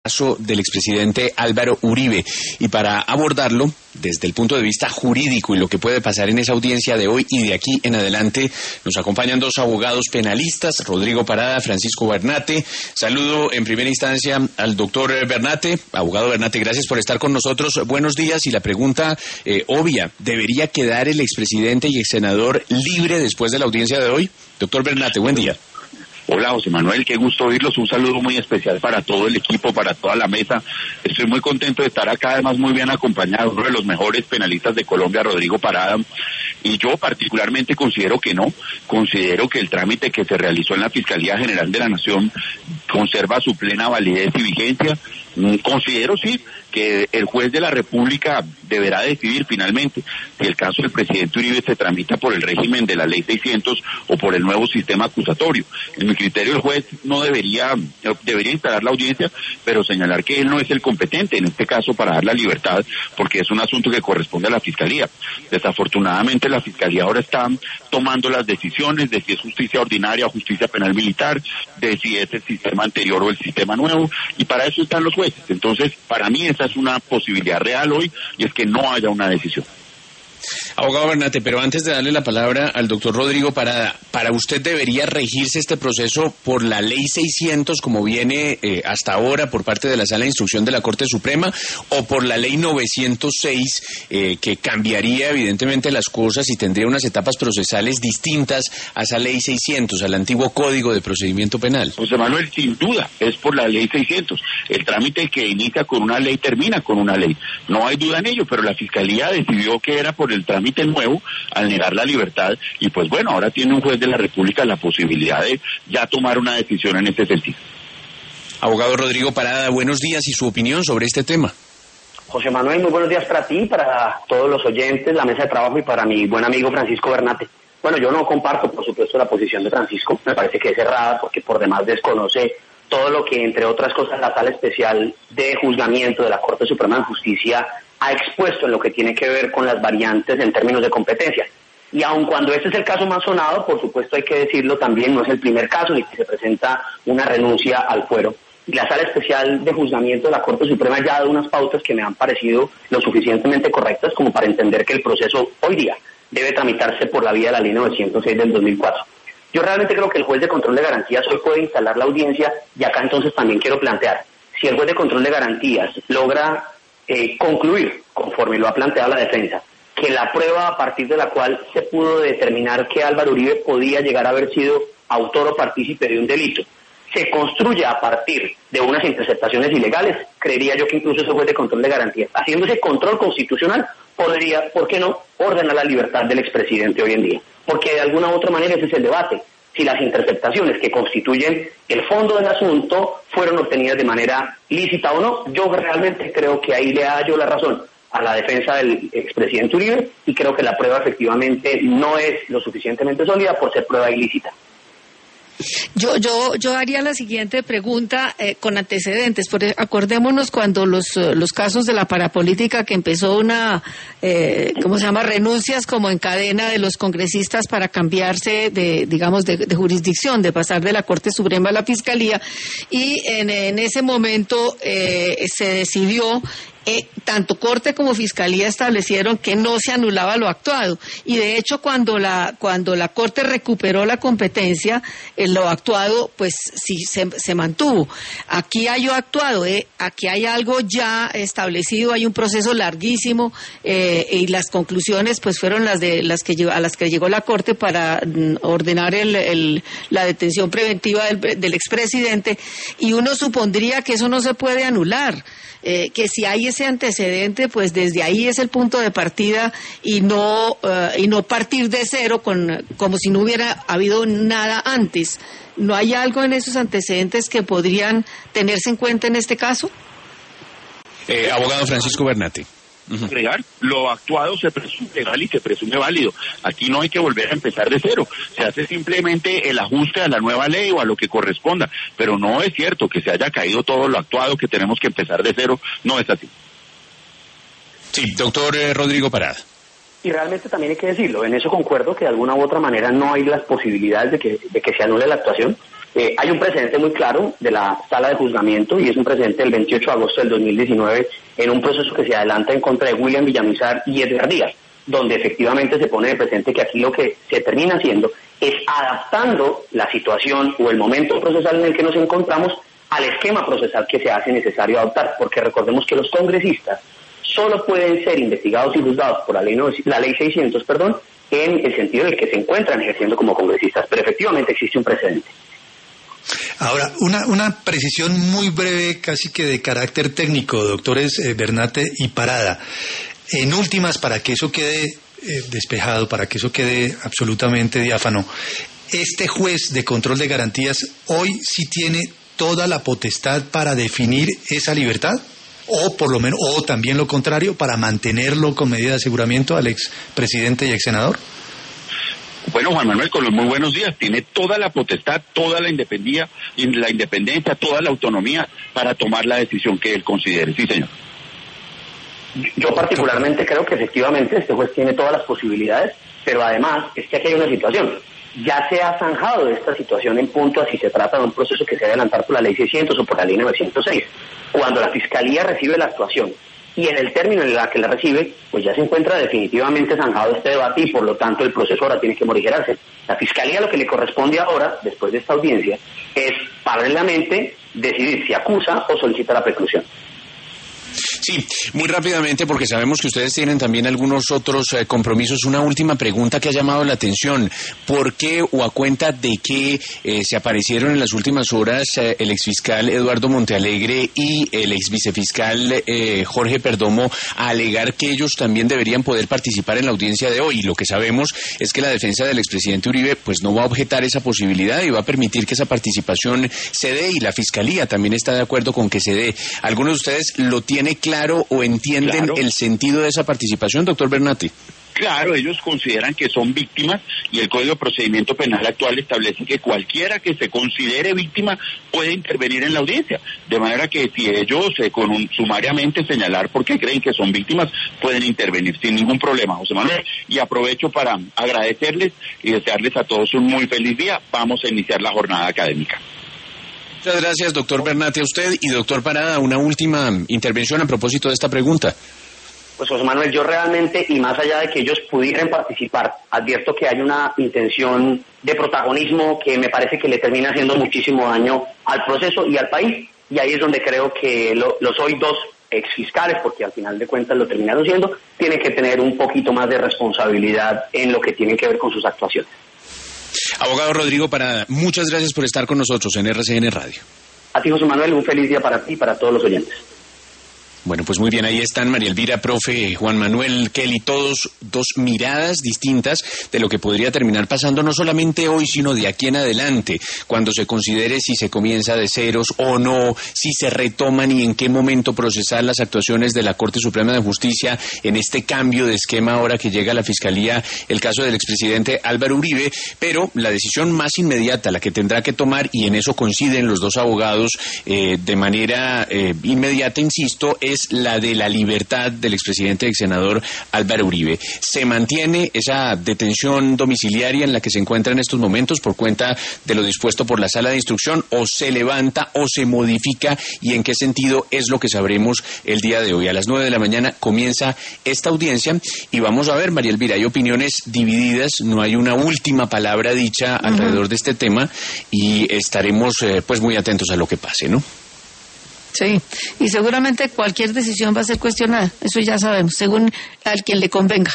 caso del expresidente Álvaro Uribe. Y para abordarlo desde el punto de vista jurídico y lo que puede pasar en esa audiencia de hoy y de aquí en adelante, nos acompañan dos abogados penalistas, Rodrigo Parada, Francisco Bernate. Saludo en primera instancia al doctor Bernate. Abogado Bernate, gracias por estar con nosotros. Buenos días. Y la pregunta obvia, ¿debería quedar el expresidente y exsenador libre después de la audiencia de hoy? Doctor Bernate, buen día. Hola, José Manuel, qué gusto oírlos. Un saludo muy especial para todo el equipo, para toda la mesa. Estoy muy contento de estar acá, además muy bien acompañado, uno de los mejores penalistas de Colombia, Rodrigo Parada. Y yo particularmente considero que no. Considero que el trámite que se realizó en la Fiscalía General de la Nación conserva su plena validez y vigencia. Considero, sí, que el juez de la República deberá decidir finalmente si el caso del presidente Uribe se tramita por el régimen de la Ley 600 o por el nuevo sistema acusatorio. En mi criterio, el juez no debería instalar la audiencia, pero señalar que él no es el competente en este caso para dar la libertad, porque es un asunto que corresponde a la Fiscalía. Desafortunadamente, la Fiscalía ahora está tomando las decisiones de si es justicia ordinaria o justicia penal militar, de si es el sistema anterior o el sistema nuevo, y para eso están los jueces. Entonces, para mí esa es una posibilidad real hoy, y es que no haya una decisión. Abogado Bernate, pero antes de darle la palabra al doctor Rodrigo Parada, ¿para usted debería regirse este proceso por la Ley 600 como viene hasta ahora por parte de la Sala de Instrucción de la Corte Suprema o por la Ley 906 que cambiaría evidentemente las cosas y tendría unas etapas procesales distintas a esa Ley 600, al antiguo Código de Procedimiento Penal? José Manuel, sin duda, es por la Ley 600. El trámite que inicia con una ley termina con una ley. No hay duda en ello, pero la Fiscalía decidió que era por el trámite nuevo al negar la libertad y pues bueno, ahora tiene un juez de la República la posibilidad de ya tomar una decisión en ese sentido. Abogado Rodrigo Parada, buenos días y su opinión sobre este tema. José Manuel, muy buenos días para ti, para todos los oyentes, la mesa de trabajo y para mi buen amigo Francisco Bernate. Bueno, yo no comparto, por supuesto, la posición de Francisco, me parece que es errada porque por demás desconoce todo lo que, entre otras cosas, la Sala Especial de Juzgamiento de la Corte Suprema de Justicia ha expuesto en lo que tiene que ver con las variantes en términos de competencia. Y aun cuando este es el caso más sonado, por supuesto hay que decirlo también, no es el primer caso en el que se presenta una renuncia al fuero. Y la Sala Especial de Juzgamiento de la Corte Suprema ya ha dado unas pautas que me han parecido lo suficientemente correctas como para entender que el proceso hoy día debe tramitarse por la vía de la Ley 906 del 2004. Yo realmente creo que el juez de control de garantías hoy puede instalar la audiencia y acá entonces también quiero plantear, si el juez de control de garantías logra concluir, conforme lo ha planteado la defensa, que la prueba a partir de la cual se pudo determinar que Álvaro Uribe podía llegar a haber sido autor o partícipe de un delito, se construye a partir de unas interceptaciones ilegales, creería yo que incluso ese juez de control de garantías, haciendo ese control constitucional, podría, ¿por qué no?, ordenar la libertad del expresidente hoy en día. Porque de alguna u otra manera ese es el debate. Si las interceptaciones que constituyen el fondo del asunto fueron obtenidas de manera lícita o no, yo realmente creo que ahí le hallo la razón a la defensa del expresidente Uribe y creo que la prueba efectivamente no es lo suficientemente sólida por ser prueba ilícita. Yo haría la siguiente pregunta con antecedentes, porque acordémonos cuando los casos de la parapolítica que empezó una, renuncias como en cadena de los congresistas para cambiarse de jurisdicción, de pasar de la Corte Suprema a la Fiscalía, y en ese momento se decidió tanto Corte como Fiscalía establecieron que no se anulaba lo actuado y de hecho cuando la Corte recuperó la competencia, lo actuado pues sí se mantuvo. Aquí hay lo actuado, aquí hay algo ya establecido, hay un proceso larguísimo y las conclusiones pues fueron a las que llegó la Corte para ordenar la detención preventiva del expresidente y uno supondría que eso no se puede anular. Que si hay ese antecedente, pues desde ahí es el punto de partida y no partir de cero como si no hubiera habido nada antes. ¿No hay algo en esos antecedentes que podrían tenerse en cuenta en este caso? Abogado Francisco Bernate. Agregar, lo actuado se presume legal y se presume válido. Aquí no hay que volver a empezar de cero. Se hace simplemente el ajuste a la nueva ley o a lo que corresponda. Pero no es cierto que se haya caído todo lo actuado, que tenemos que empezar de cero. No es así. Sí, doctor Rodrigo Parada. Y realmente también hay que decirlo, en eso concuerdo que de alguna u otra manera no hay las posibilidades de que se anule la actuación. Hay un precedente muy claro de la sala de juzgamiento, y es un precedente del 28 de agosto del 2019 en un proceso que se adelanta en contra de William Villamizar y Edgar Díaz, donde efectivamente se pone de presente que aquí lo que se termina haciendo es adaptando la situación o el momento procesal en el que nos encontramos al esquema procesal que se hace necesario adoptar, porque recordemos que los congresistas solo pueden ser investigados y juzgados por la ley 600, en el sentido en el que se encuentran ejerciendo como congresistas, pero efectivamente existe un precedente. Ahora, una precisión muy breve, casi que de carácter técnico, doctores Bernate y Parada. En últimas, para que eso quede despejado, para que eso quede absolutamente diáfano, ¿este juez de control de garantías hoy sí tiene toda la potestad para definir esa libertad? O por lo menos, o también lo contrario, para mantenerlo con medida de aseguramiento al expresidente y exsenador. Bueno, Juan Manuel, con los muy buenos días, tiene toda la potestad, toda la independencia, toda la autonomía para tomar la decisión que él considere. Sí, señor. Yo particularmente creo que efectivamente este juez tiene todas las posibilidades, pero además es que aquí hay una situación. Ya se ha zanjado de esta situación en punto a si se trata de un proceso que se debe adelantar por la ley 600 o por la ley 906. Cuando la Fiscalía recibe la actuación y en el término en el que la recibe, pues ya se encuentra definitivamente zanjado este debate y por lo tanto el proceso ahora tiene que morigerarse. La Fiscalía lo que le corresponde ahora, después de esta audiencia, es paralelamente decidir si acusa o solicita la preclusión. Sí, muy rápidamente, porque sabemos que ustedes tienen también algunos otros compromisos. Una última pregunta que ha llamado la atención. ¿Por qué o a cuenta de qué se aparecieron en las últimas horas el exfiscal Eduardo Montealegre y el exvicefiscal Jorge Perdomo a alegar que ellos también deberían poder participar en la audiencia de hoy? Lo que sabemos es que la defensa del expresidente Uribe pues no va a objetar esa posibilidad y va a permitir que esa participación se dé, y la Fiscalía también está de acuerdo con que se dé. ¿Algunos de ustedes lo tiene claro o entienden el sentido de esa participación, doctor Bernati? Claro, ellos consideran que son víctimas y el Código de Procedimiento Penal actual establece que cualquiera que se considere víctima puede intervenir en la audiencia. De manera que si ellos sumariamente señalar por qué creen que son víctimas, pueden intervenir sin ningún problema, José Manuel. Y aprovecho para agradecerles y desearles a todos un muy feliz día. Vamos a iniciar la jornada académica. Muchas gracias, doctor Bernati, a usted. Y doctor Parada, una última intervención a propósito de esta pregunta. Pues José Manuel, yo realmente, y más allá de que ellos pudieran participar, advierto que hay una intención de protagonismo que me parece que le termina haciendo muchísimo daño al proceso y al país, y ahí es donde creo que los hoy dos exfiscales, porque al final de cuentas lo terminaron siendo, tienen que tener un poquito más de responsabilidad en lo que tiene que ver con sus actuaciones. Abogado Rodrigo Parada, muchas gracias por estar con nosotros en RCN Radio. A ti, José Manuel, un feliz día para ti y para todos los oyentes. Bueno, pues muy bien, ahí están María Elvira, profe, Juan Manuel, Kelly, todos dos miradas distintas de lo que podría terminar pasando no solamente hoy, sino de aquí en adelante, cuando se considere si se comienza de ceros o no, si se retoman y en qué momento procesar las actuaciones de la Corte Suprema de Justicia en este cambio de esquema ahora que llega a la Fiscalía el caso del expresidente Álvaro Uribe, pero la decisión más inmediata, la que tendrá que tomar, y en eso coinciden los dos abogados de manera inmediata, insisto, es la de la libertad del expresidente y exsenador Álvaro Uribe. ¿Se mantiene esa detención domiciliaria en la que se encuentra en estos momentos por cuenta de lo dispuesto por la sala de instrucción, o se levanta o se modifica, y en qué sentido es lo que sabremos el día de hoy? A las 9 de la mañana comienza esta audiencia y vamos a ver, María Elvira, hay opiniones divididas, no hay una última palabra dicha alrededor de este tema y estaremos pues muy atentos a lo que pase, ¿no? Sí, y seguramente cualquier decisión va a ser cuestionada, eso ya sabemos, según al quien le convenga.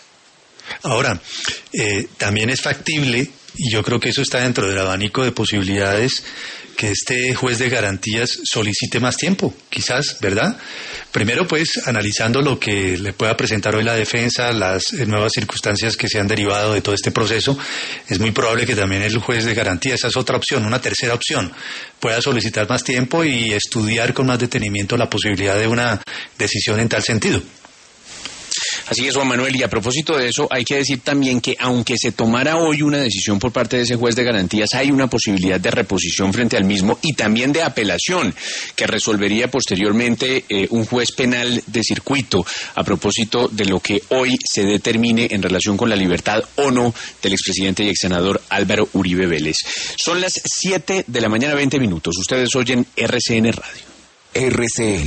Ahora, también es factible, y yo creo que eso está dentro del abanico de posibilidades, que este juez de garantías solicite más tiempo, quizás, ¿verdad? Primero, pues, analizando lo que le pueda presentar hoy la defensa, las nuevas circunstancias que se han derivado de todo este proceso, es muy probable que también el juez de garantías, esa es otra opción, una tercera opción, pueda solicitar más tiempo y estudiar con más detenimiento la posibilidad de una decisión en tal sentido. Así es, Juan Manuel, y a propósito de eso, hay que decir también que aunque se tomara hoy una decisión por parte de ese juez de garantías, hay una posibilidad de reposición frente al mismo y también de apelación, que resolvería posteriormente un juez penal de circuito a propósito de lo que hoy se determine en relación con la libertad o no del expresidente y exsenador Álvaro Uribe Vélez. Son las 7 de la mañana, 20 minutos. Ustedes oyen RCN Radio. RCN.